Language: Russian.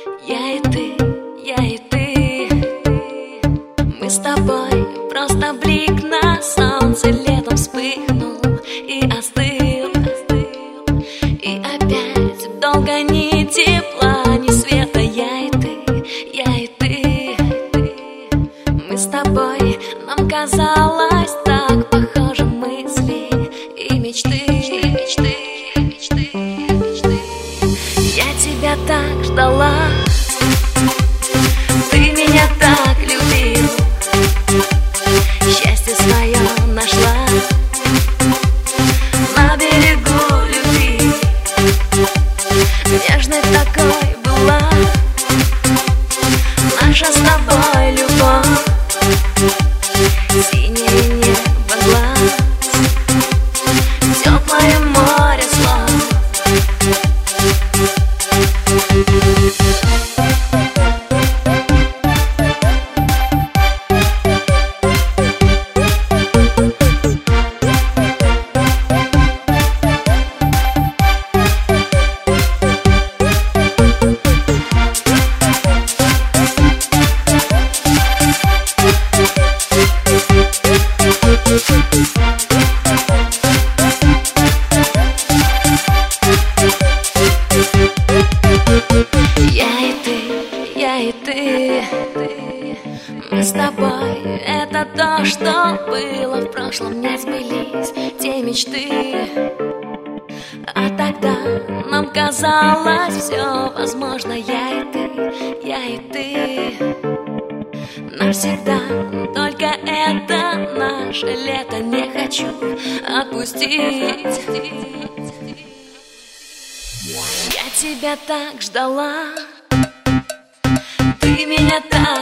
Я и ты, я и ты. Мы с тобой просто блик на солнце летом вспыхнул и остыл. И опять долго ни тепла, ни света. Я и ты, я и ты. Мы с тобой, нам казалось так похожи мысли и мечты. Я тебя так ждала, ты меня так любил, счастье свое нашла на берегу любви. Нежной такой была наша с тобой любовь. Синее небо глаз, теплое море слов. Я и ты, мы с тобой, это то, что было в прошлом, не сбылись те мечты. А тогда нам казалось все возможно. Я и ты навсегда. Только это наше лето не хочу отпустить. Я тебя так ждала, ты меня так